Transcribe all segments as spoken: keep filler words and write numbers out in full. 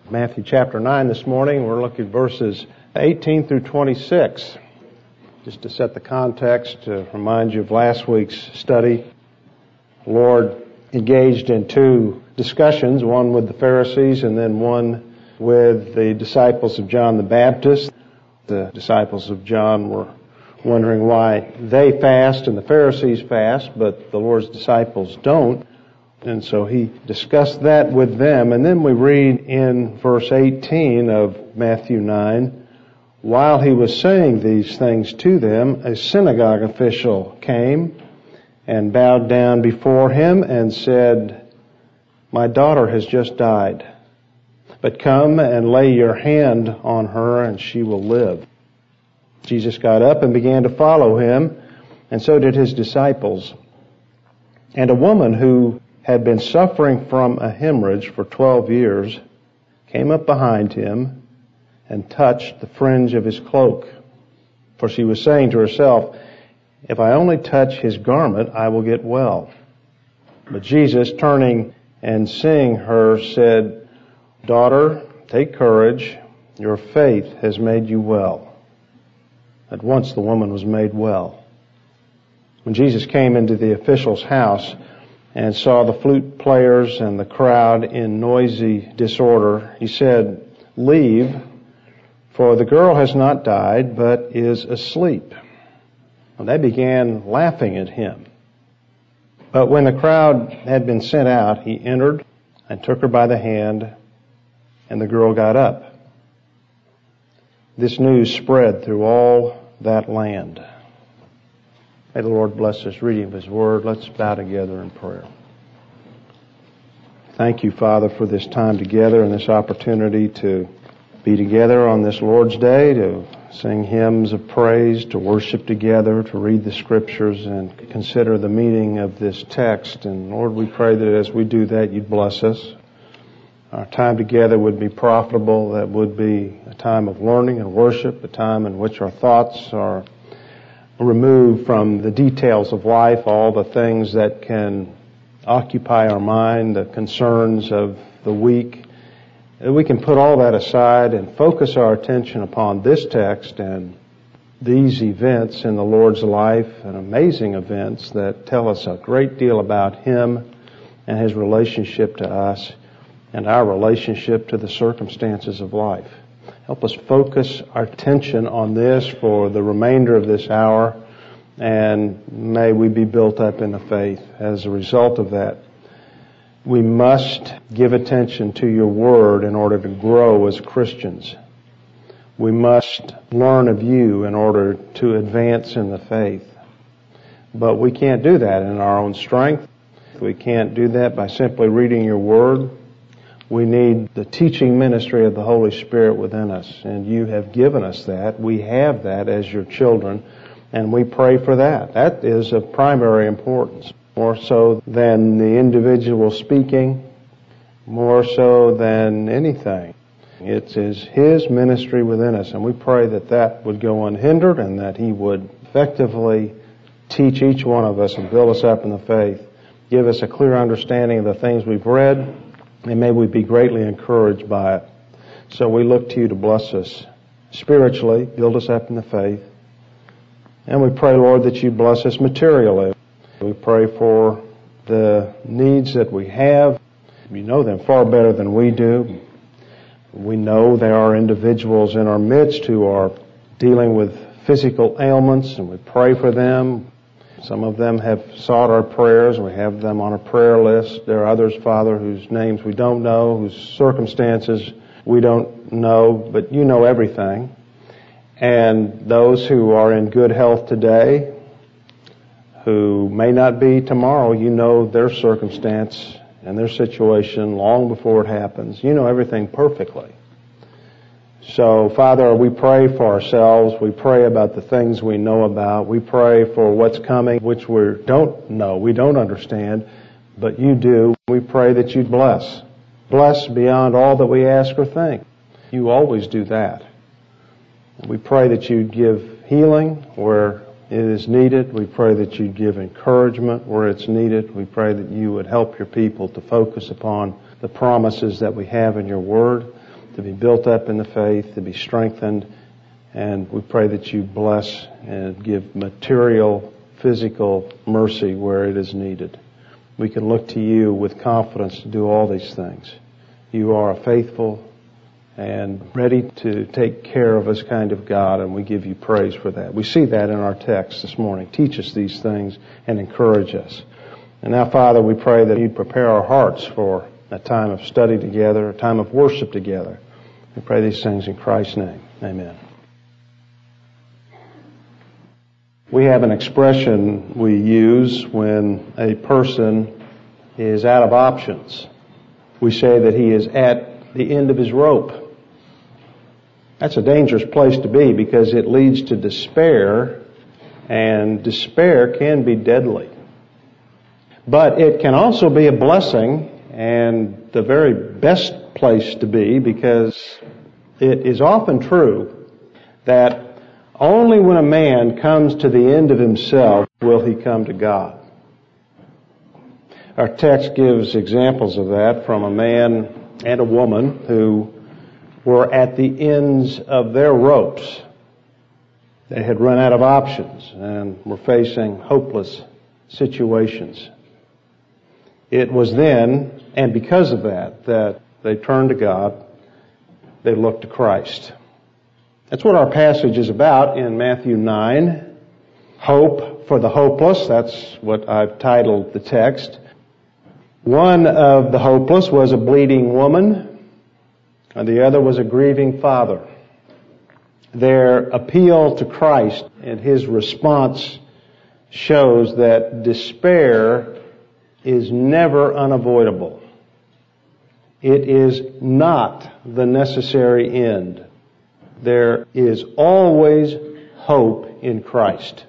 Matthew chapter nine this morning. We're looking at verses eighteen through twenty-six. Just to set the context, to remind you of last week's study, the Lord engaged in two discussions, one with the Pharisees and then one with the disciples of John the Baptist. The disciples of John were wondering why they fast and the Pharisees fast, but the Lord's disciples don't. And so he discussed that with them. And then we read in verse eighteen of Matthew nine, while he was saying these things to them, a synagogue official came and bowed down before him and said, "My daughter has just died, but come and lay your hand on her and she will live." Jesus got up and began to follow him, and so did his disciples. And a woman who had been suffering from a hemorrhage for twelve years came up behind him and touched the fringe of his cloak. For she was saying to herself, "If I only touch his garment, I will get well." But Jesus, turning and seeing her, said, "Daughter, take courage. Your faith has made you well." At once the woman was made well. When Jesus came into the official's house and saw the flute players and the crowd in noisy disorder, he said, "Leave, for the girl has not died, but is asleep." And they began laughing at him. But when the crowd had been sent out, he entered and took her by the hand, and the girl got up. This news spread through all that land. May the Lord bless this reading of His Word. Let's bow together in prayer. Thank you, Father, for this time together and this opportunity to be together on this Lord's Day, to sing hymns of praise, to worship together, to read the Scriptures and consider the meaning of this text. And Lord, we pray that as we do that, You'd bless us. Our time together would be profitable. That would be a time of learning and worship, a time in which our thoughts are removed from the details of life, all the things that can occupy our mind, the concerns of the week. We can put all that aside and focus our attention upon this text and these events in the Lord's life, and amazing events that tell us a great deal about Him and His relationship to us and our relationship to the circumstances of life. Help us focus our attention on this for the remainder of this hour, and may we be built up in the faith as a result of that. We must give attention to Your Word in order to grow as Christians. We must learn of You in order to advance in the faith. But we can't do that in our own strength. We can't do that by simply reading Your Word. We need the teaching ministry of the Holy Spirit within us, and You have given us that. We have that as Your children, and we pray for that. That is of primary importance, more so than the individual speaking, more so than anything. It is His ministry within us, and we pray that that would go unhindered and that He would effectively teach each one of us and build us up in the faith. Give us a clear understanding of the things we've read, and may we be greatly encouraged by it. So we look to You to bless us spiritually, build us up in the faith. And we pray, Lord, that You bless us materially. We pray for the needs that we have. You know them far better than we do. We know there are individuals in our midst who are dealing with physical ailments, and we pray for them. Some of them have sought our prayers. We have them on a prayer list. There are others, Father, whose names we don't know, whose circumstances we don't know, but You know everything. And those who are in good health today, who may not be tomorrow, You know their circumstance and their situation long before it happens. You know everything perfectly. So, Father, we pray for ourselves. We pray about the things we know about. We pray for what's coming, which we don't know, we don't understand, but You do. We pray that You'd bless. Bless beyond all that we ask or think. You always do that. We pray that You'd give healing where it is needed. We pray that You'd give encouragement where it's needed. We pray that You would help Your people to focus upon the promises that we have in Your Word. to be built up in the faith, to be strengthened. And we pray that you bless and give material, physical mercy where it is needed. We can look to you with confidence to do all these things. You are a faithful and ready to take care of us kind of God, and we give you praise for that. We see that in our text this morning. Teach us these things and encourage us. And now, Father, we pray that you prepare our hearts for a time of study together, a time of worship together. We pray these things in Christ's name. Amen. We have an expression we use when a person is out of options. We say that he is at the end of his rope. That's a dangerous place to be because it leads to despair, and despair can be deadly. But it can also be a blessing and the very best place to be, because it is often true that only when a man comes to the end of himself will he come to God. Our text gives examples of that from a man and a woman who were at the ends of their ropes. They had run out of options and were facing hopeless situations. It was then, and because of that, that they turned to God. They looked to Christ. That's what our passage is about in Matthew nine. Hope for the hopeless. That's what I've titled the text. One of the hopeless was a bleeding woman, and the other was a grieving father. Their appeal to Christ and his response shows that despair is never unavoidable. It is not the necessary end. There is always hope in Christ.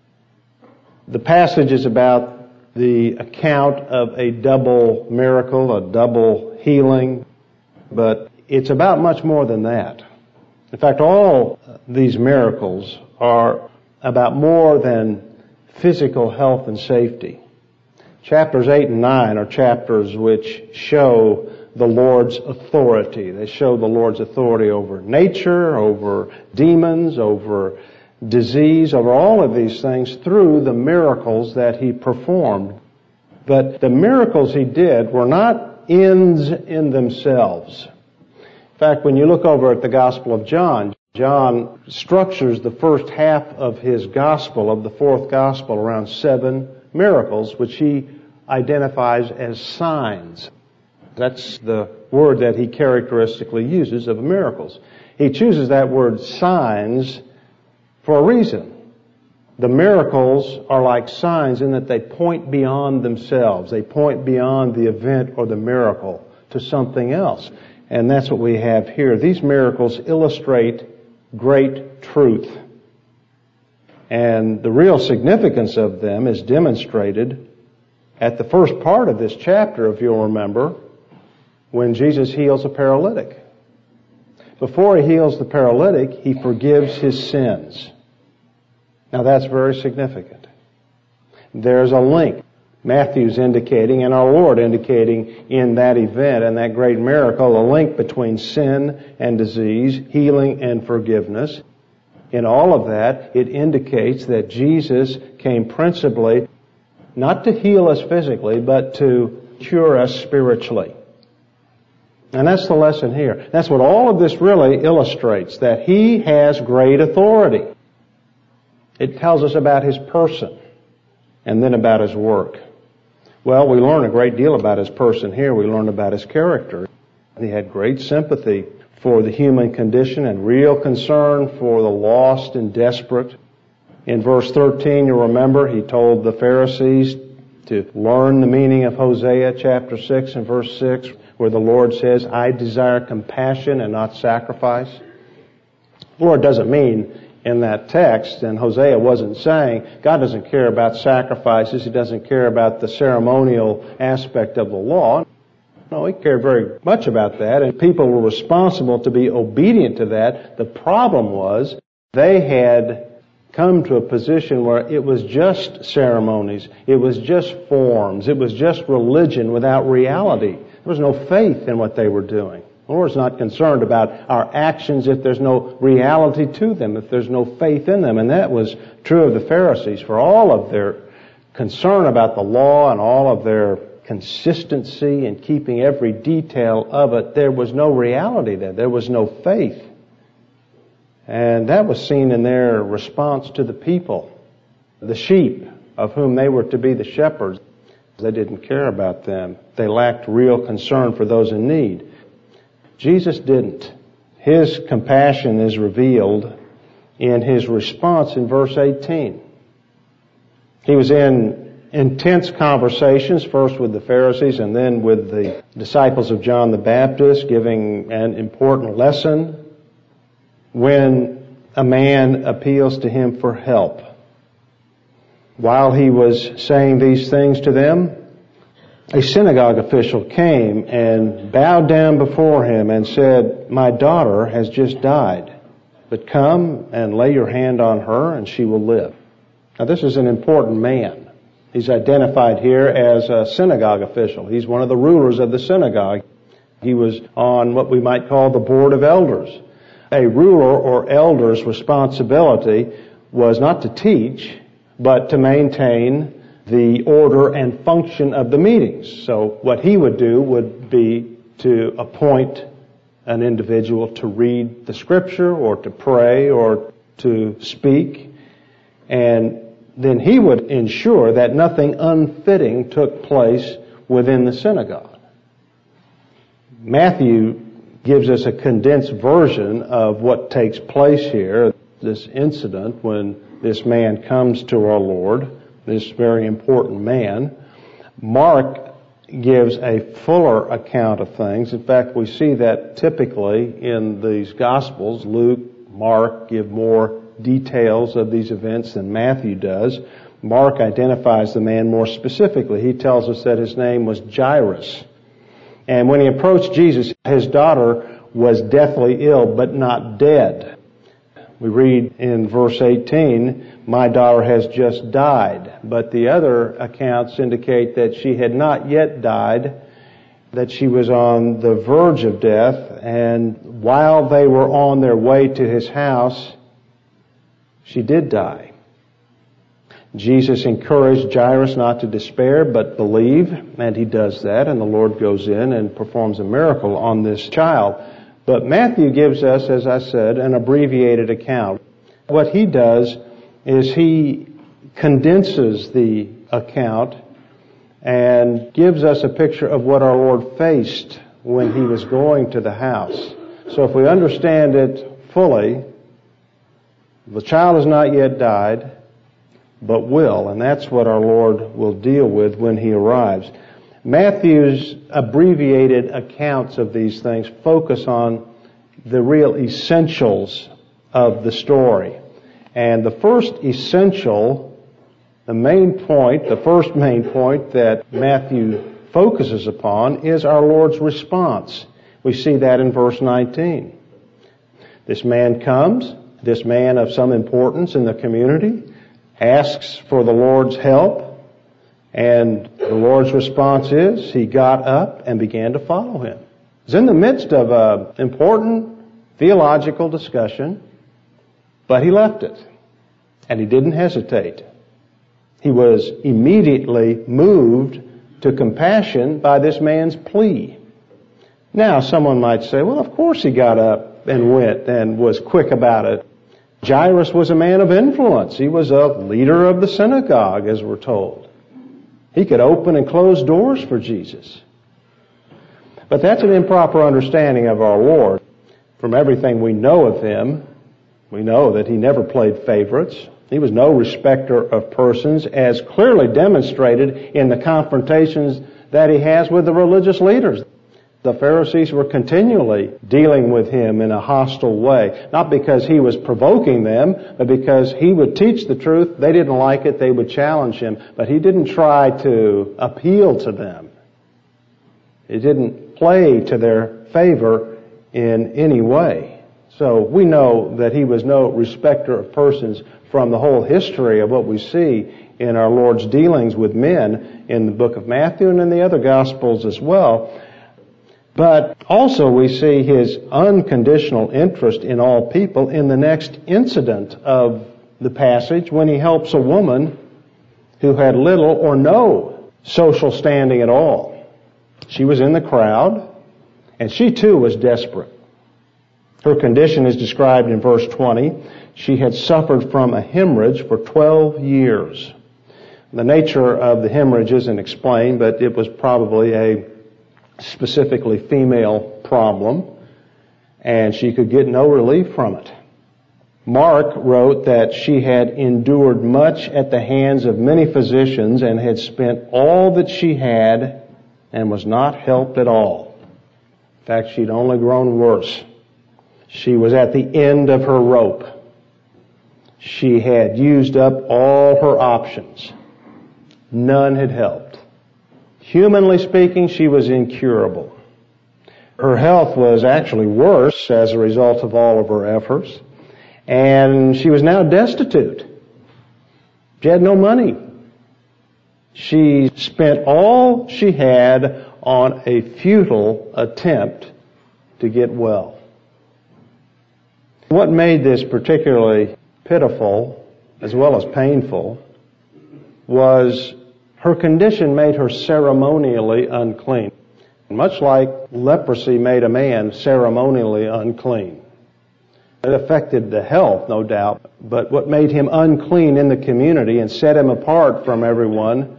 The passage is about the account of a double miracle, a double healing, but it's about much more than that. In fact, all these miracles are about more than physical health and safety. Chapters eight and nine are chapters which show the Lord's authority. They show the Lord's authority over nature, over demons, over disease, over all of these things through the miracles that he performed. But the miracles he did were not ends in themselves. In fact, when you look over at the Gospel of John, John structures the first half of his Gospel, of the fourth Gospel, around seven miracles, which he identifies as signs. That's the word that he characteristically uses of miracles. He chooses that word signs for a reason. The miracles are like signs in that they point beyond themselves. They point beyond the event or the miracle to something else. And that's what we have here. These miracles illustrate great truth. And the real significance of them is demonstrated at the first part of this chapter, if you'll remember, when Jesus heals a paralytic. Before he heals the paralytic, he forgives his sins. Now that's very significant. There's a link. Matthew's indicating and our Lord indicating in that event and that great miracle a link between sin and disease, healing and forgiveness. In all of that, it indicates that Jesus came principally not to heal us physically, but to cure us spiritually. And that's the lesson here. That's what all of this really illustrates, that he has great authority. It tells us about his person and then about his work. Well, we learn a great deal about his person here. We learn about his character. He had great sympathy for the human condition and real concern for the lost and desperate. In verse thirteen, you'll remember, he told the Pharisees to learn the meaning of Hosea chapter six and verse six, where the Lord says, I desire compassion and not sacrifice. The Lord doesn't mean in that text, and Hosea wasn't saying, God doesn't care about sacrifices, he doesn't care about the ceremonial aspect of the law. No, he cared very much about that, and people were responsible to be obedient to that. The problem was they had come to a position where it was just ceremonies, it was just forms, it was just religion without reality. There was no faith in what they were doing. The Lord's not concerned about our actions if there's no reality to them, if there's no faith in them. And that was true of the Pharisees. For all of their concern about the law and all of their consistency in keeping every detail of it, there was no reality there. There was no faith. And that was seen in their response to the people, the sheep of whom they were to be the shepherds. They didn't care about them. They lacked real concern for those in need. Jesus didn't. His compassion is revealed in His response in verse eighteen. He was in intense conversations, first with the Pharisees and then with the disciples of John the Baptist, giving an important lesson when a man appeals to him for help. While he was saying these things to them, a synagogue official came and bowed down before him and said, "My daughter has just died, but come and lay your hand on her and she will live." Now this is an important man. He's identified here as a synagogue official. He's one of the rulers of the synagogue. He was on what we might call the board of elders. A ruler or elder's responsibility was not to teach, but to maintain the order and function of the meetings. So what he would do would be to appoint an individual to read the scripture or to pray or to speak, and then he would ensure that nothing unfitting took place within the synagogue. Matthew gives us a condensed version of what takes place here, this incident when this man comes to our Lord, this very important man. Mark gives a fuller account of things. In fact, we see that typically in these Gospels. Luke, Mark give more details of these events than Matthew does. Mark identifies the man more specifically. He tells us that his name was Jairus. And when he approached Jesus, his daughter was deathly ill, but not dead. We read in verse eighteen, "My daughter has just died." But the other accounts indicate that she had not yet died, that she was on the verge of death, and while they were on their way to his house, she did die. Jesus encouraged Jairus not to despair, but believe, and he does that, and the Lord goes in and performs a miracle on this child. But Matthew gives us, as I said, an abbreviated account. What he does is he condenses the account and gives us a picture of what our Lord faced when he was going to the house. So if we understand it fully, the child has not yet died, but will, and that's what our Lord will deal with when he arrives. Matthew's abbreviated accounts of these things focus on the real essentials of the story. And the first essential, the main point, the first main point that Matthew focuses upon is our Lord's response. We see that in verse nineteen. This man comes, this man of some importance in the community, asks for the Lord's help. And the Lord's response is, he got up and began to follow him. He's in the midst of an important theological discussion, but he left it. And he didn't hesitate. He was immediately moved to compassion by this man's plea. Now, someone might say, well, of course he got up and went and was quick about it. Jairus was a man of influence. He was a leader of the synagogue, as we're told. He could open and close doors for Jesus. But that's an improper understanding of our Lord. From everything we know of him, we know that he never played favorites. He was no respecter of persons, as clearly demonstrated in the confrontations that he has with the religious leaders. The Pharisees were continually dealing with him in a hostile way, not because he was provoking them, but because he would teach the truth. They didn't like it, they would challenge him, but he didn't try to appeal to them. He didn't play to their favor in any way. So we know that he was no respecter of persons from the whole history of what we see in our Lord's dealings with men in the book of Matthew and in the other Gospels as well. But also we see his unconditional interest in all people in the next incident of the passage when he helps a woman who had little or no social standing at all. She was in the crowd, and she too was desperate. Her condition is described in verse twenty. She had suffered from a hemorrhage for twelve years. The nature of the hemorrhage isn't explained, but it was probably a specifically female problem, and she could get no relief from it. Mark wrote that she had endured much at the hands of many physicians and had spent all that she had and was not helped at all. In fact, she'd only grown worse. She was at the end of her rope. She had used up all her options. None had helped. Humanly speaking, she was incurable. Her health was actually worse as a result of all of her efforts. And she was now destitute. She had no money. She spent all she had on a futile attempt to get well. What made this particularly pitiful, as well as painful, was her condition made her ceremonially unclean. Much like leprosy made a man ceremonially unclean. It affected the health, no doubt, but what made him unclean in the community and set him apart from everyone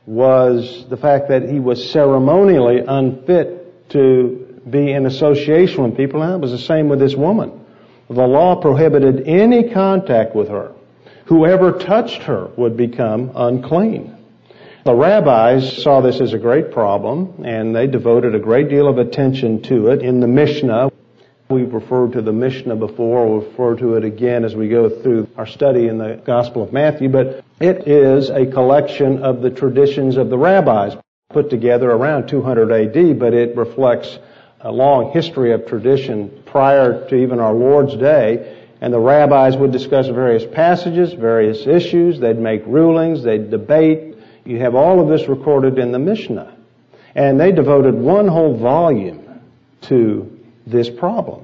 was the fact that he was ceremonially unfit to be in association with people, and it was the same with this woman. The law prohibited any contact with her. Whoever touched her would become unclean. The rabbis saw this as a great problem, and they devoted a great deal of attention to it in the Mishnah. We've referred to the Mishnah before. We'll refer to it again as we go through our study in the Gospel of Matthew. But it is a collection of the traditions of the rabbis put together around two hundred A D, but it reflects a long history of tradition prior to even our Lord's day. And the rabbis would discuss various passages, various issues. They'd make rulings. They'd debate. You have all of this recorded in the Mishnah. And they devoted one whole volume to this problem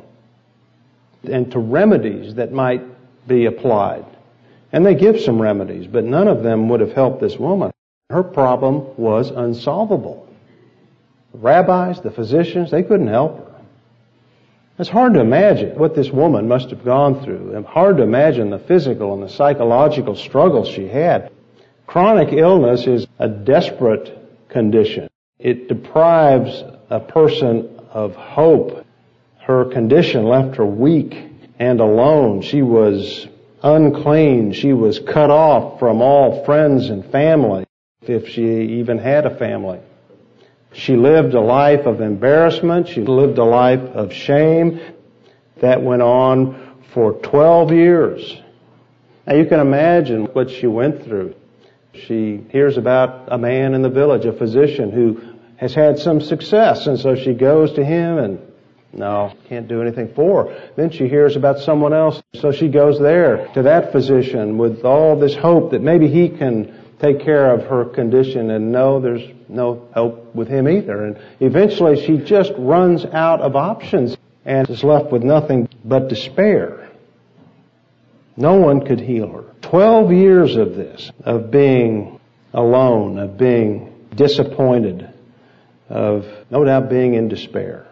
and to remedies that might be applied. And they give some remedies, but none of them would have helped this woman. Her problem was unsolvable. The rabbis, the physicians, they couldn't help her. It's hard to imagine what this woman must have gone through. It's hard to imagine the physical and the psychological struggles she had. Chronic illness is a desperate condition. It deprives a person of hope. Her condition left her weak and alone. She was unclean. She was cut off from all friends and family, if she even had a family. She lived a life of embarrassment. She lived a life of shame. That went on for twelve years. Now you can imagine what she went through. She hears about a man in the village, a physician who has had some success, and so she goes to him and no, can't do anything for her. Then she hears about someone else, so she goes there to that physician with all this hope that maybe he can take care of her condition, and no, there's no hope with him either. And eventually she just runs out of options and is left with nothing but despair. No one could heal her. Twelve years of this, of being alone, of being disappointed, of no doubt being in despair.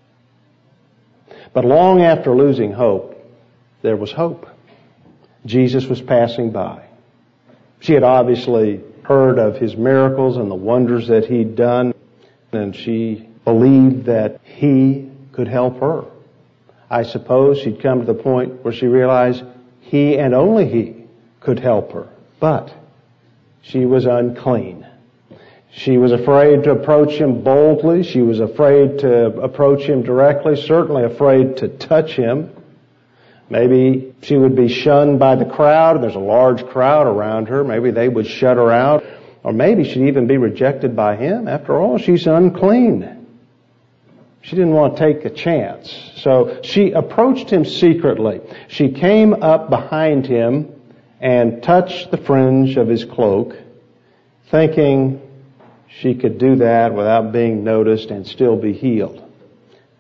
But long after losing hope, there was hope. Jesus was passing by. She had obviously heard of his miracles and the wonders that he'd done, and she believed that he could help her. I suppose she'd come to the point where she realized he and only he could help her. But she was unclean. She was afraid to approach him boldly. She was afraid to approach him directly, certainly afraid to touch him. Maybe she would be shunned by the crowd. There's a large crowd around her. Maybe they would shut her out. Or maybe she'd even be rejected by him. After all, she's unclean. She didn't want to take a chance. So she approached him secretly. She came up behind him and touched the fringe of his cloak, thinking she could do that without being noticed and still be healed.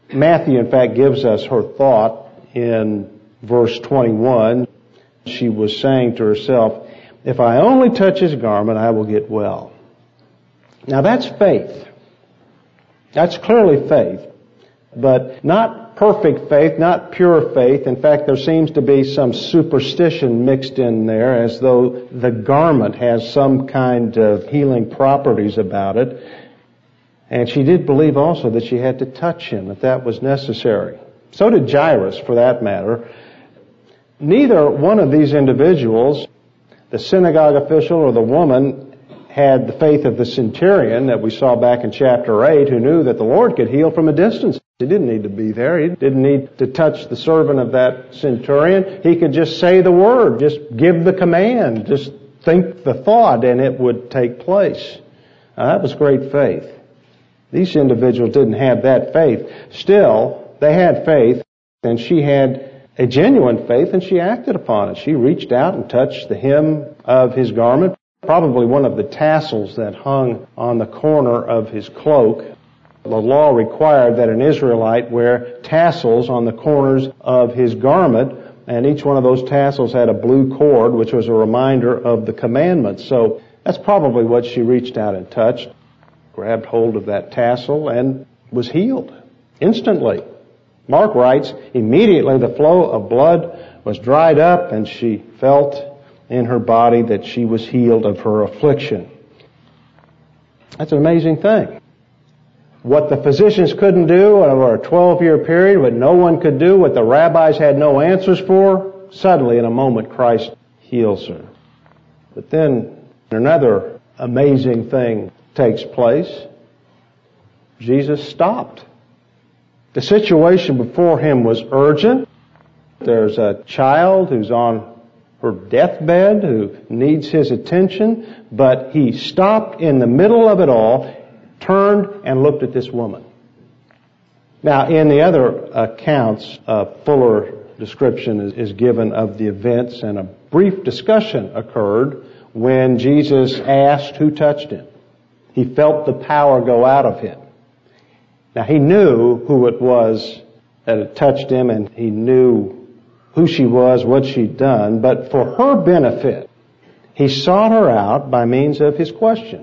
Matthew, in fact, gives us her thought in verse twenty-one. She was saying to herself, if I only touch his garment, I will get well. Now that's faith. That's clearly faith, but not perfect faith, not pure faith. In fact, there seems to be some superstition mixed in there, as though the garment has some kind of healing properties about it. And she did believe also that she had to touch him, if that was necessary. So did Jairus, for that matter. Neither one of these individuals, the synagogue official or the woman, had the faith of the centurion that we saw back in chapter eight, who knew that the Lord could heal from a distance. He didn't need to be there. He didn't need to touch the servant of that centurion. He could just say the word, just give the command, just think the thought, and it would take place. Now, that was great faith. These individuals didn't have that faith. Still, they had faith, and she had a genuine faith, and she acted upon it. She reached out and touched the hem of his garment, probably one of the tassels that hung on the corner of his cloak. The law required that an Israelite wear tassels on the corners of his garment, and each one of those tassels had a blue cord, which was a reminder of the commandments. So that's probably what she reached out and touched, grabbed hold of that tassel, and was healed instantly. Mark writes, immediately the flow of blood was dried up, and she felt in her body that she was healed of her affliction. That's an amazing thing. What the physicians couldn't do over a twelve-year period, what no one could do, what the rabbis had no answers for, suddenly in a moment Christ heals her. But then another amazing thing takes place. Jesus stopped. The situation before him was urgent. There's a child who's on her deathbed who needs his attention, but he stopped in the middle of it all, turned and looked at this woman. Now, in the other accounts, a fuller description is, is given of the events, and a brief discussion occurred when Jesus asked who touched him. He felt the power go out of him. Now, he knew who it was that had touched him, and he knew who she was, what she'd done, but for her benefit, he sought her out by means of his question.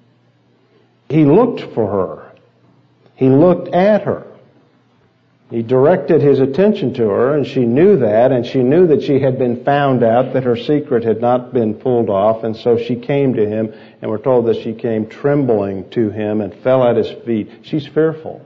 He looked for her. He looked at her. He directed his attention to her, and she knew that, and she knew that she had been found out, that her secret had not been pulled off, and so she came to him, and we're told that she came trembling to him and fell at his feet. She's fearful.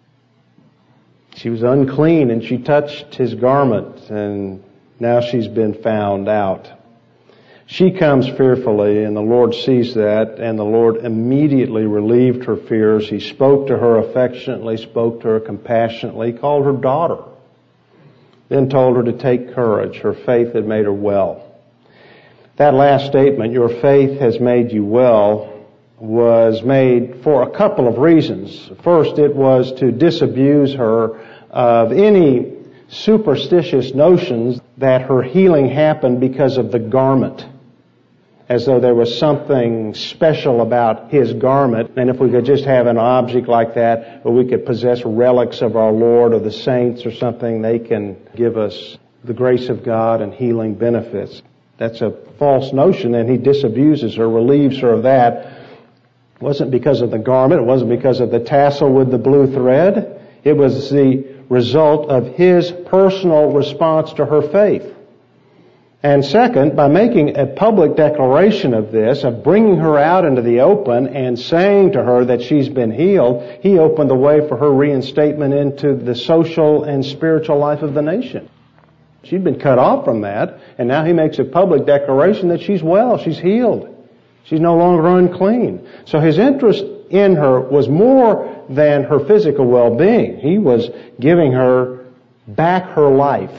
She was unclean, and she touched his garment, and now she's been found out. She comes fearfully, and the Lord sees that, and the Lord immediately relieved her fears. He spoke to her affectionately, spoke to her compassionately, called her daughter, then told her to take courage. Her faith had made her well. That last statement, your faith has made you well, was made for a couple of reasons. First, it was to disabuse her of any superstitious notions that her healing happened because of the garment, as though there was something special about his garment, and if we could just have an object like that, or we could possess relics of our Lord or the saints or something, they can give us the grace of God and healing benefits. That's a false notion, and he disabuses her, relieves her of that. It wasn't because of the garment, it wasn't because of the tassel with the blue thread. It was the result of his personal response to her faith. And second, by making a public declaration of this, of bringing her out into the open and saying to her that she's been healed, he opened the way for her reinstatement into the social and spiritual life of the nation. She'd been cut off from that, and now he makes a public declaration that she's well, she's healed. She's no longer unclean. So his interest in her was more than her physical well-being. He was giving her back her life.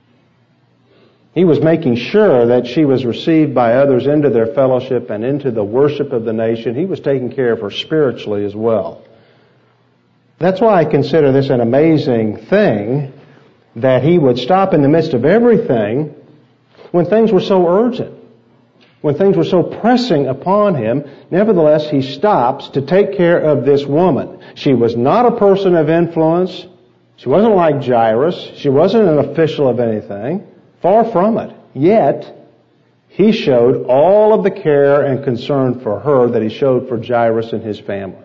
He was making sure that she was received by others into their fellowship and into the worship of the nation. He was taking care of her spiritually as well. That's why I consider this an amazing thing, that he would stop in the midst of everything when things were so urgent, when things were so pressing upon him. Nevertheless, he stops to take care of this woman. She was not a person of influence. She wasn't like Jairus. She wasn't an official of anything. Far from it. Yet, he showed all of the care and concern for her that he showed for Jairus and his family.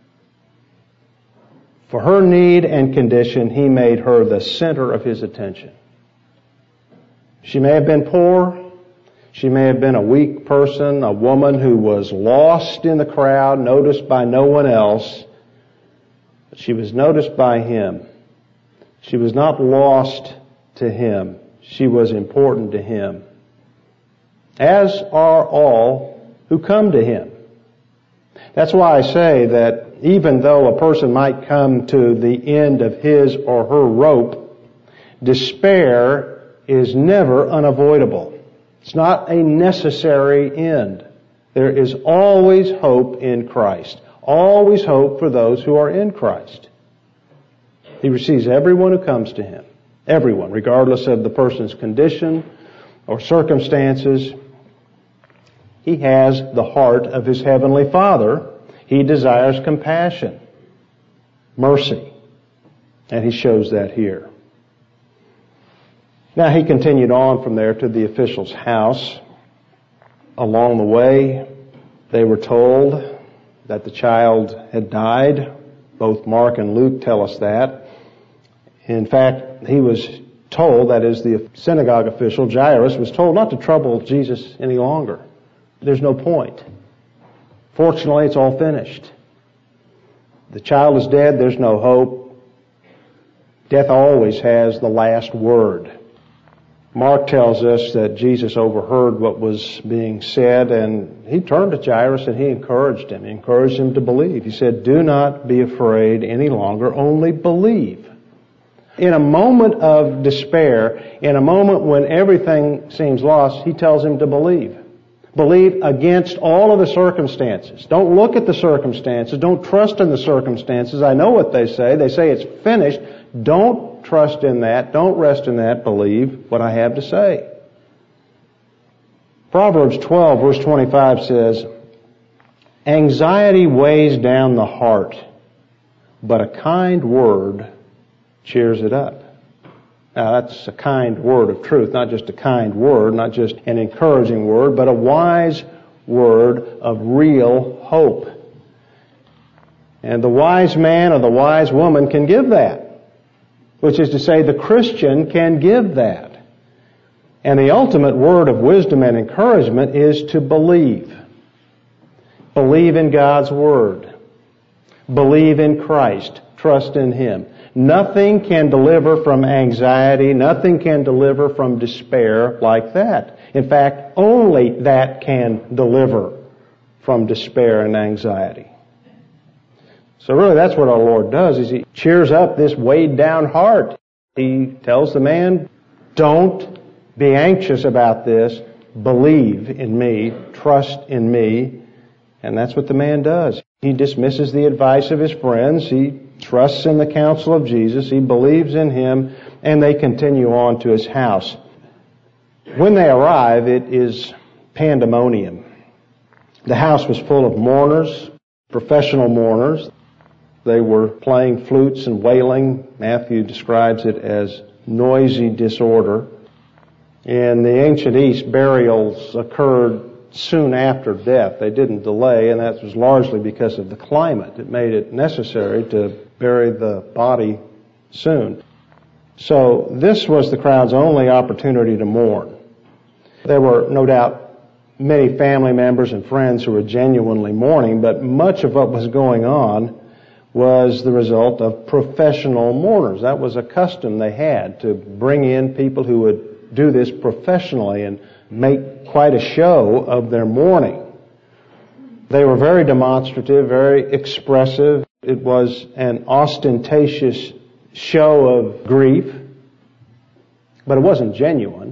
For her need and condition, he made her the center of his attention. She may have been poor. She may have been a weak person, a woman who was lost in the crowd, noticed by no one else. But she was noticed by him. She was not lost to him. She was important to him. As are all who come to him. That's why I say that even though a person might come to the end of his or her rope, despair is never unavoidable. It's not a necessary end. There is always hope in Christ. Always hope for those who are in Christ. He receives everyone who comes to him. Everyone, regardless of the person's condition or circumstances. He has the heart of his heavenly Father. He desires compassion, mercy, and he shows that here. Now he continued on from there to the official's house. Along the way, they were told that the child had died. Both Mark and Luke tell us that. In fact, he was told, that is, the synagogue official, Jairus, was told not to trouble Jesus any longer. There's no point. Fortunately, it's all finished. The child is dead. There's no hope. Death always has the last word. Mark tells us that Jesus overheard what was being said, and he turned to Jairus and he encouraged him. He encouraged him to believe. He said, "Do not be afraid any longer, only believe." In a moment of despair, in a moment when everything seems lost, he tells him to believe. Believe against all of the circumstances. Don't look at the circumstances. Don't trust in the circumstances. I know what they say. They say it's finished. Don't trust in that. Don't rest in that. Believe what I have to say. Proverbs twelve verse twenty-five says, "Anxiety weighs down the heart, but a kind word cheers it up." Now that's a kind word of truth, not just a kind word, not just an encouraging word, but a wise word of real hope. And the wise man or the wise woman can give that, which is to say the Christian can give that. And the ultimate word of wisdom and encouragement is to believe. Believe in God's Word. Believe in Christ. Trust in Him. Nothing can deliver from anxiety, nothing can deliver from despair like that. In fact, only that can deliver from despair and anxiety. So really that's what our Lord does, is He cheers up this weighed down heart. He tells the man, don't be anxious about this, believe in me, trust in me, and that's what the man does. He dismisses the advice of his friends, he trusts in the counsel of Jesus, he believes in Him, and they continue on to his house. When they arrive, it is pandemonium. The house was full of mourners, professional mourners. They were playing flutes and wailing. Matthew describes it as noisy disorder. In the ancient East, burials occurred soon after death. They didn't delay, and that was largely because of the climate. It made it necessary to bury the body soon. So this was the crowd's only opportunity to mourn. There were no doubt many family members and friends who were genuinely mourning, but much of what was going on was the result of professional mourners. That was a custom they had, to bring in people who would do this professionally and make quite a show of their mourning. They were very demonstrative, very expressive. It was an ostentatious show of grief, but it wasn't genuine.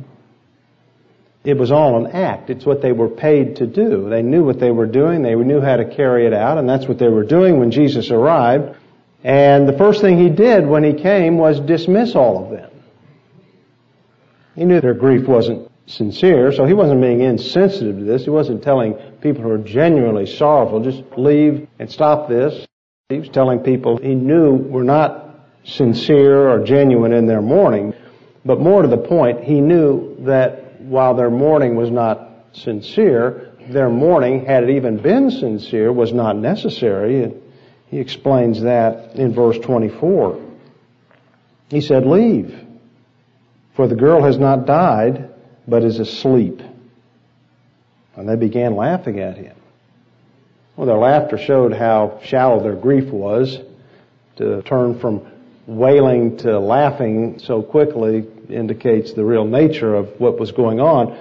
It was all an act. It's what they were paid to do. They knew what they were doing. They knew how to carry it out, and that's what they were doing when Jesus arrived. And the first thing He did when He came was dismiss all of them. He knew their grief wasn't sincere, so He wasn't being insensitive to this. He wasn't telling people who are genuinely sorrowful, just leave and stop this. He was telling people He knew were not sincere or genuine in their mourning. But more to the point, he knew that while their mourning was not sincere, their mourning, had it even been sincere, was not necessary. And he explains that in verse twenty-four. He said, "Leave, for the girl has not died, but is asleep." And they began laughing at him. Well, their laughter showed how shallow their grief was. To turn from wailing to laughing so quickly indicates the real nature of what was going on.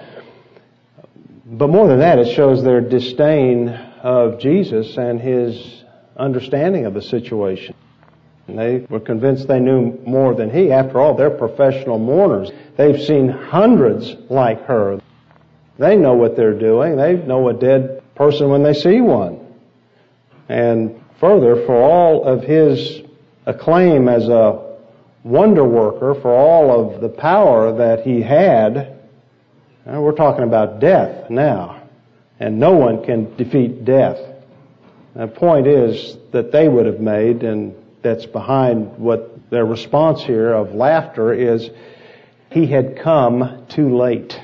But more than that, it shows their disdain of Jesus and his understanding of the situation. And they were convinced they knew more than he. After all, they're professional mourners. They've seen hundreds like her. They know what they're doing. They know a dead person when they see one. And further, for all of his acclaim as a wonder worker, for all of the power that he had, we're talking about death now. And no one can defeat death. The point is that they would have made, and that's behind what their response here of laughter is, he had come too late.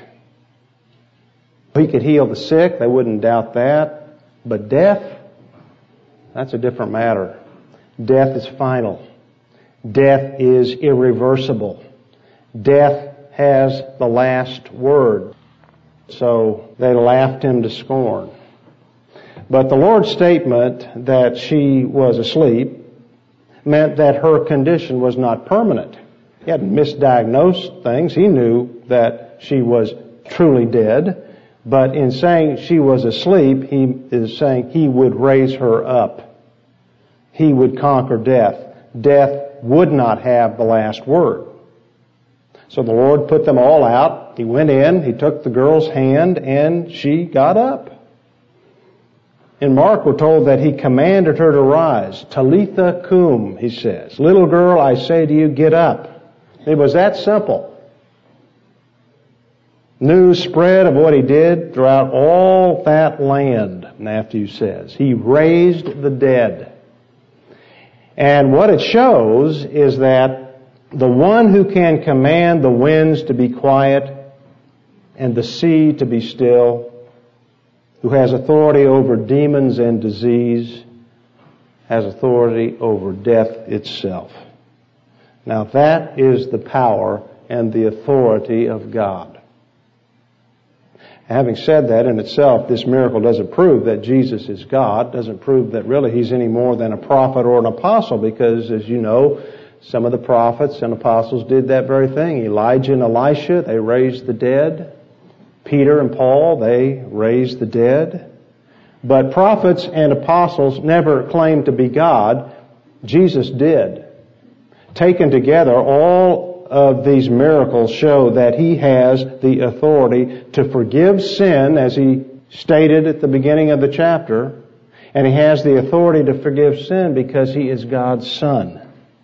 He could heal the sick, they wouldn't doubt that. But death, that's a different matter. Death is final. Death is irreversible. Death has the last word. So they laughed him to scorn. But the Lord's statement that she was asleep meant that her condition was not permanent. He hadn't misdiagnosed things. He knew that she was truly dead. But in saying she was asleep, he is saying he would raise her up. He would conquer death. Death would not have the last word. So the Lord put them all out. He went in, he took the girl's hand, and she got up. In Mark, we're told that he commanded her to rise. Talitha cum, he says. Little girl, I say to you, get up. It was that simple. News spread of what he did throughout all that land, Matthew says. He raised the dead. And what it shows is that the one who can command the winds to be quiet and the sea to be still, who has authority over demons and disease, has authority over death itself. Now that is the power and the authority of God. Having said that, in itself, this miracle doesn't prove that Jesus is God, doesn't prove that really he's any more than a prophet or an apostle, because, as you know, some of the prophets and apostles did that very thing. Elijah and Elisha, they raised the dead. Peter and Paul, they raised the dead. But prophets and apostles never claimed to be God. Jesus did. Taken together, all of these miracles show that he has the authority to forgive sin, as he stated at the beginning of the chapter, and he has the authority to forgive sin because he is God's Son.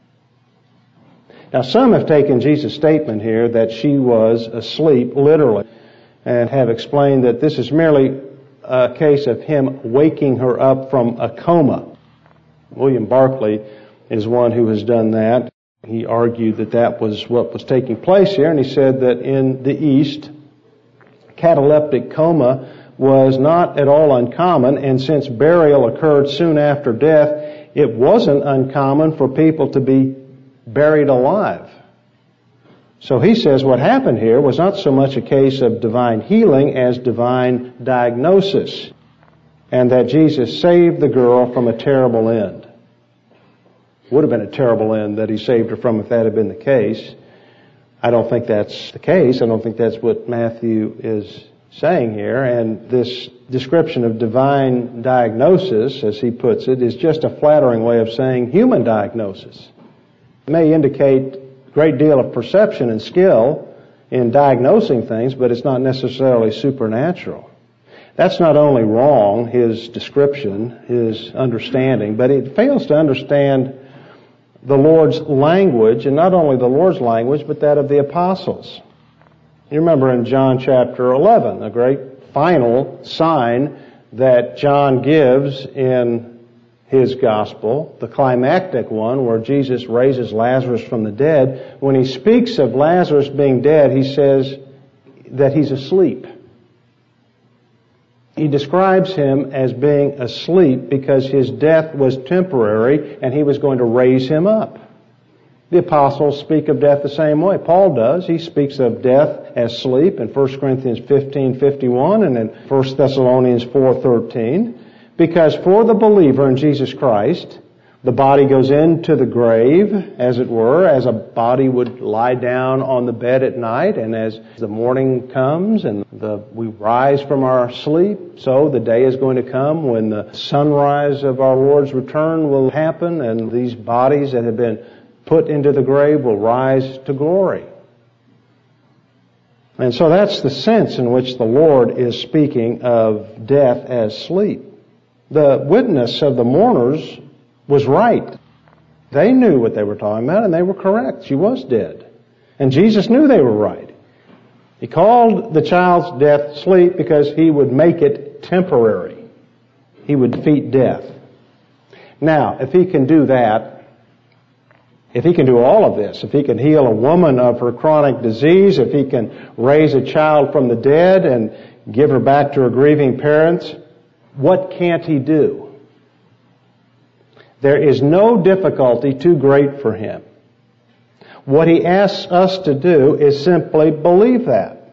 Now, some have taken Jesus' statement here that she was asleep literally, and have explained that this is merely a case of him waking her up from a coma. William Barclay is one who has done that. He argued that that was what was taking place here, and he said that in the East, cataleptic coma was not at all uncommon, and since burial occurred soon after death, it wasn't uncommon for people to be buried alive. So he says what happened here was not so much a case of divine healing as divine diagnosis, and that Jesus saved the girl from a terrible end. Would have been a terrible end that he saved her from if that had been the case. I don't think that's the case. I don't think that's what Matthew is saying here. And this description of divine diagnosis, as he puts it, is just a flattering way of saying human diagnosis. It may indicate a great deal of perception and skill in diagnosing things, but it's not necessarily supernatural. That's not only wrong, his description, his understanding, but it fails to understand the Lord's language, and not only the Lord's language, but that of the apostles. You remember in John chapter eleven, a great final sign that John gives in his gospel, the climactic one where Jesus raises Lazarus from the dead, when he speaks of Lazarus being dead, he says that he's asleep. He describes him as being asleep because his death was temporary and he was going to raise him up. The apostles speak of death the same way. Paul does. He speaks of death as sleep in First Corinthians fifteen fifty-one and in First Thessalonians four thirteen. Because for the believer in Jesus Christ, the body goes into the grave, as it were, as a body would lie down on the bed at night, and as the morning comes and the, we rise from our sleep, so the day is going to come when the sunrise of our Lord's return will happen, and these bodies that have been put into the grave will rise to glory. And so that's the sense in which the Lord is speaking of death as sleep. The witness of the mourners was right. They knew what they were talking about, and they were correct. She was dead. And Jesus knew they were right. He called the child's death sleep because he would make it temporary. He would defeat death. Now, if he can do that, if he can do all of this, if he can heal a woman of her chronic disease, if he can raise a child from the dead and give her back to her grieving parents, what can't he do? There is no difficulty too great for him. What he asks us to do is simply believe that.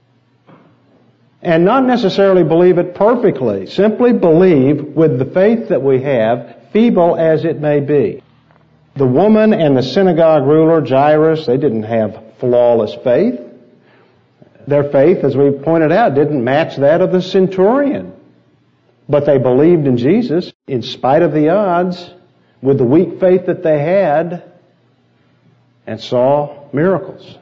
And not necessarily believe it perfectly. Simply believe with the faith that we have, feeble as it may be. The woman and the synagogue ruler, Jairus, they didn't have flawless faith. Their faith, as we pointed out, didn't match that of the centurion. But they believed in Jesus in spite of the odds, with the weak faith that they had, and saw miracles.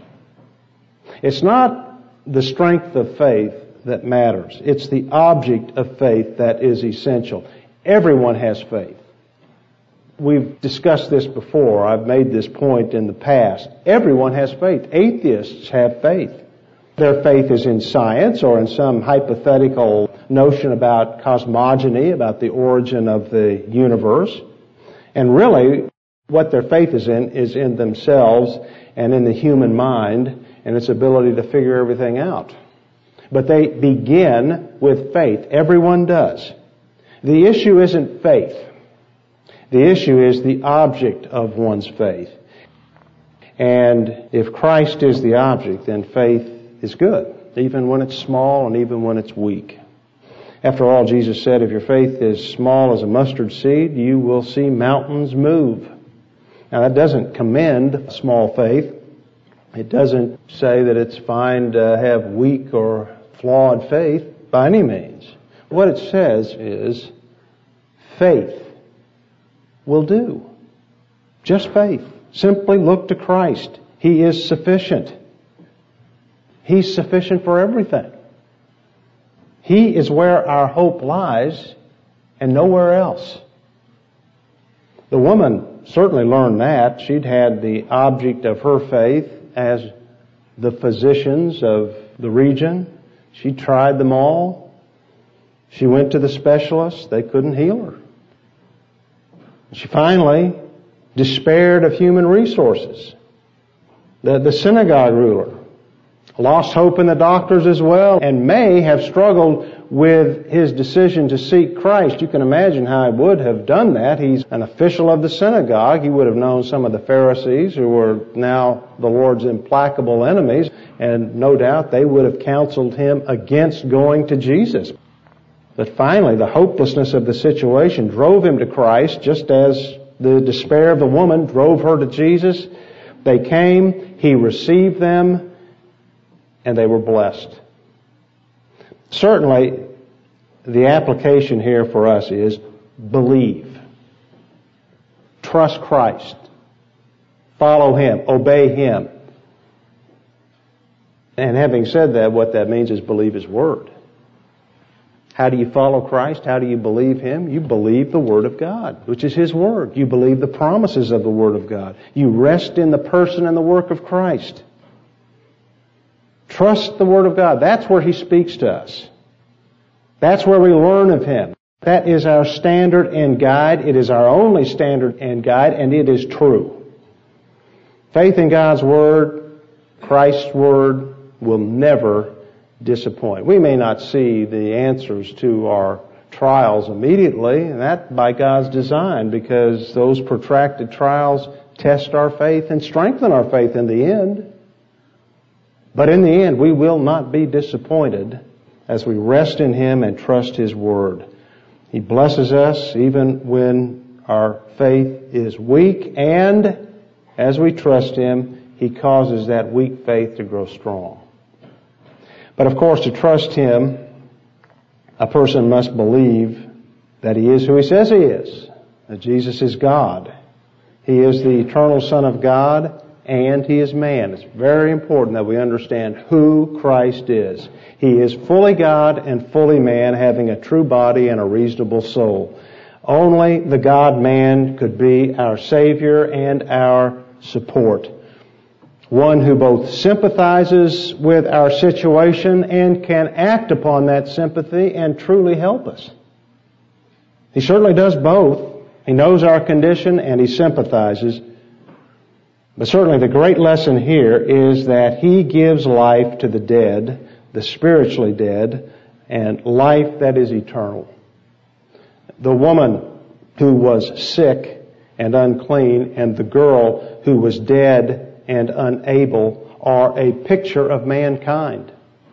It's not the strength of faith that matters. It's the object of faith that is essential. Everyone has faith. We've discussed this before. I've made this point in the past. Everyone has faith. Atheists have faith. Their faith is in science or in some hypothetical notion about cosmogony, about the origin of the universe. And really, what their faith is in is in themselves and in the human mind and its ability to figure everything out. But they begin with faith. Everyone does. The issue isn't faith. The issue is the object of one's faith. And if Christ is the object, then faith is good, even when it's small and even when it's weak. After all, Jesus said, if your faith is small as a mustard seed, you will see mountains move. Now, that doesn't commend small faith. It doesn't say that it's fine to have weak or flawed faith by any means. What it says is faith will do. Just faith. Simply look to Christ. He is sufficient. He's sufficient for everything. He is where our hope lies and nowhere else. The woman certainly learned that. She'd had the object of her faith as the physicians of the region. She tried them all. She went to the specialists. They couldn't heal her. She finally despaired of human resources. The, the synagogue ruler lost hope in the doctors as well, and may have struggled with his decision to seek Christ. You can imagine how he would have done that. He's an official of the synagogue. He would have known some of the Pharisees who were now the Lord's implacable enemies, and no doubt they would have counseled him against going to Jesus. But finally, the hopelessness of the situation drove him to Christ, just as the despair of the woman drove her to Jesus. They came, he received them, and they were blessed. Certainly, the application here for us is believe. Trust Christ. Follow Him. Obey Him. And having said that, what that means is believe His Word. How do you follow Christ? How do you believe Him? You believe the Word of God, which is His Word. You believe the promises of the Word of God. You rest in the person and the work of Christ. Trust the Word of God. That's where He speaks to us. That's where we learn of Him. That is our standard and guide. It is our only standard and guide, and it is true. Faith in God's Word, Christ's Word, will never disappoint. We may not see the answers to our trials immediately, and that by God's design, because those protracted trials test our faith and strengthen our faith in the end. But in the end, we will not be disappointed as we rest in Him and trust His Word. He blesses us even when our faith is weak, and as we trust Him, He causes that weak faith to grow strong. But of course, to trust Him, a person must believe that He is who He says He is, that Jesus is God. He is the eternal Son of God, and He is man. It's very important that we understand who Christ is. He is fully God and fully man, having a true body and a reasonable soul. Only the God-man could be our Savior and our support. One who both sympathizes with our situation and can act upon that sympathy and truly help us. He certainly does both. He knows our condition and He sympathizes. But certainly the great lesson here is that He gives life to the dead, the spiritually dead, and life that is eternal. The woman who was sick and unclean and the girl who was dead and unable are a picture of mankind.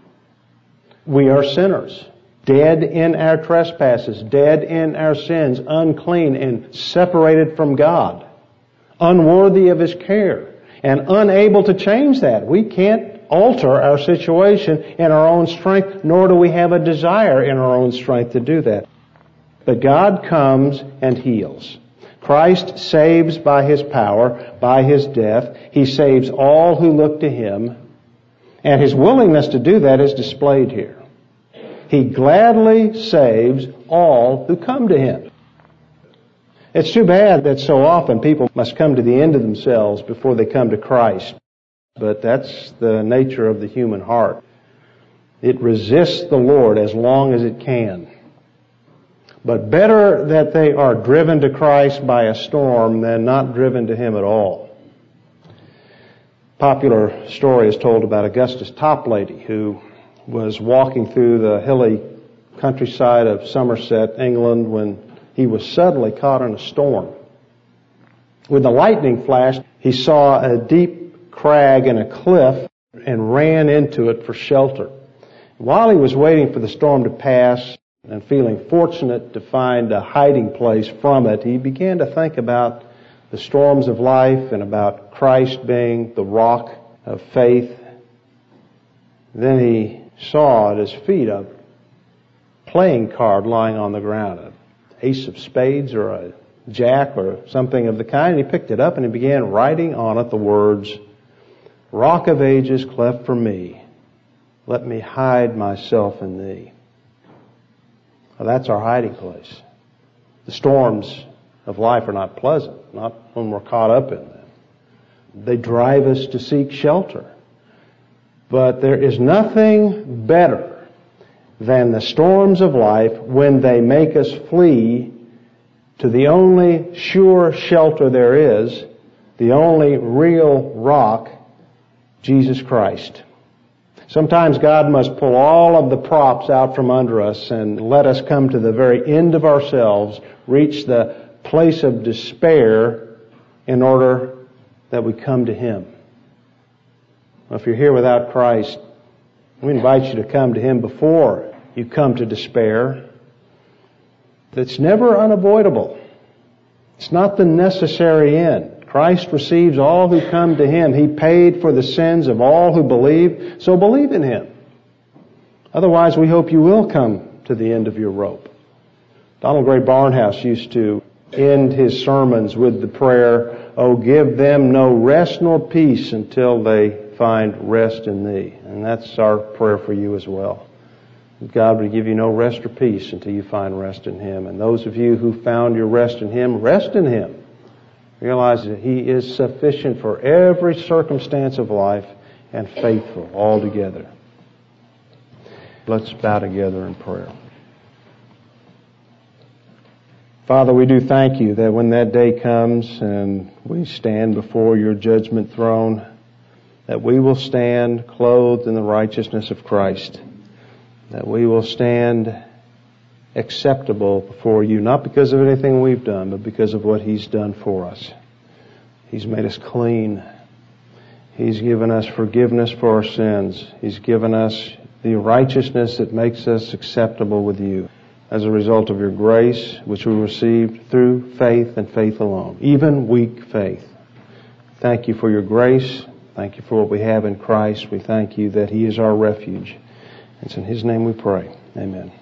We are sinners, dead in our trespasses, dead in our sins, unclean and separated from God, unworthy of His care, and unable to change that. We can't alter our situation in our own strength, nor do we have a desire in our own strength to do that. But God comes and heals. Christ saves by His power, by His death. He saves all who look to Him, and His willingness to do that is displayed here. He gladly saves all who come to Him. It's too bad that so often people must come to the end of themselves before they come to Christ. But that's the nature of the human heart. It resists the Lord as long as it can. But better that they are driven to Christ by a storm than not driven to Him at all. Popular story is told about Augustus Toplady, who was walking through the hilly countryside of Somerset, England, when he was suddenly caught in a storm. With the lightning flash, he saw a deep crag and a cliff and ran into it for shelter. While he was waiting for the storm to pass and feeling fortunate to find a hiding place from it, he began to think about the storms of life and about Christ being the rock of faith. Then he saw at his feet a playing card lying on the ground, an ace of spades or a jack or something of the kind. He picked it up and he began writing on it the words, "Rock of ages, cleft for me, let me hide myself in thee." Well, that's our hiding place. The storms of life are not pleasant, not when we're caught up in them. They drive us to seek shelter. But there is nothing better than the storms of life when they make us flee to the only sure shelter there is, the only real rock, Jesus Christ. Sometimes God must pull all of the props out from under us and let us come to the very end of ourselves, reach the place of despair in order that we come to Him. If you're here without Christ, we invite you to come to Him before you come to despair. It's never unavoidable. It's not the necessary end. Christ receives all who come to Him. He paid for the sins of all who believe, so believe in Him. Otherwise, we hope you will come to the end of your rope. Donald Gray Barnhouse used to end his sermons with the prayer, "Oh, give them no rest nor peace until they find rest in Thee." And that's our prayer for you as well. God will give you no rest or peace until you find rest in Him. And those of you who found your rest in Him, rest in Him. Realize that He is sufficient for every circumstance of life and faithful altogether. Let's bow together in prayer. Father, we do thank you that when that day comes and we stand before your judgment throne, that we will stand clothed in the righteousness of Christ, that we will stand acceptable before you, not because of anything we've done, but because of what He's done for us. He's made us clean. He's given us forgiveness for our sins. He's given us the righteousness that makes us acceptable with you as a result of your grace, which we received through faith and faith alone, even weak faith. Thank you for your grace. Thank you for what we have in Christ. We thank you that He is our refuge. It's in His name we pray. Amen.